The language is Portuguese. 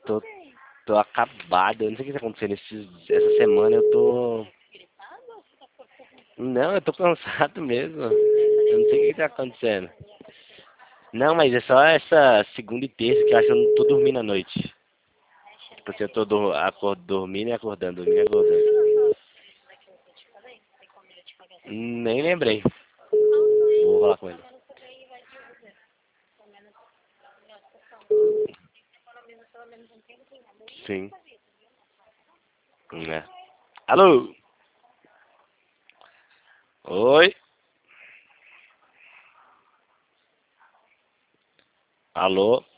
Tô, tô acabado. Eu não sei o que tá acontecendo essa semana. Eu tô. Não, eu tô cansado mesmo. Eu não sei o que tá acontecendo. Não, mas é só essa segunda e terça que eu acho que eu não tô dormindo à noite. Tipo assim, eu tô dormindo e acordando, dormindo e acordando. Nem lembrei. Vou falar com ele. Sim. É. Alô? Oi? Alô?